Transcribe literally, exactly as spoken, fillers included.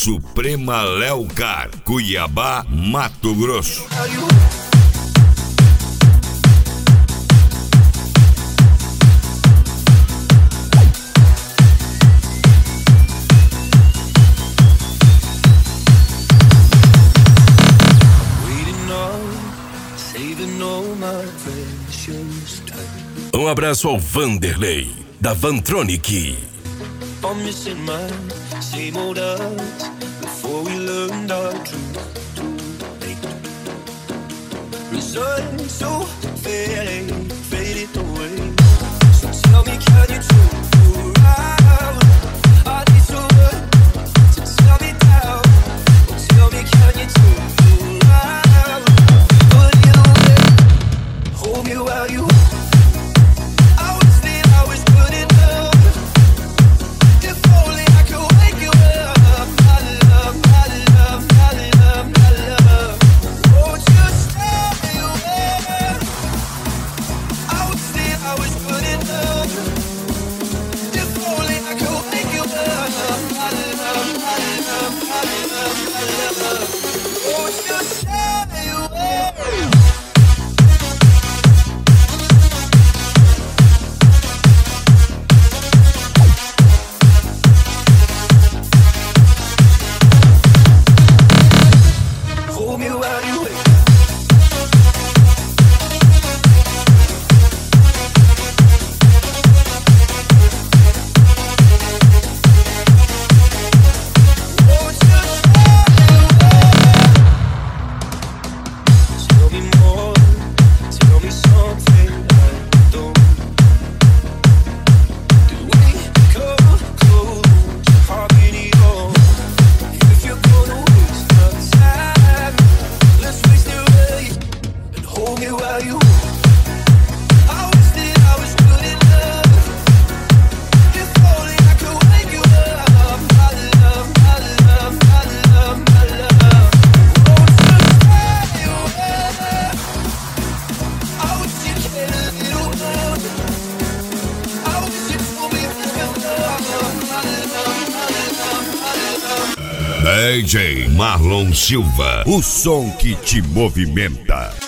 Suprema Léo Car, Cuiabá, Mato Grosso. Um abraço ao Vanderlei, da Vantronic. I'm missing my same old us before we learned our truth. Resigned so faded, faded away. So tell me, can you true around? I need someone to tell me down. Tell me, can you true around? Put you away, hold me while you. D J Marlon Silva, o som que te movimenta.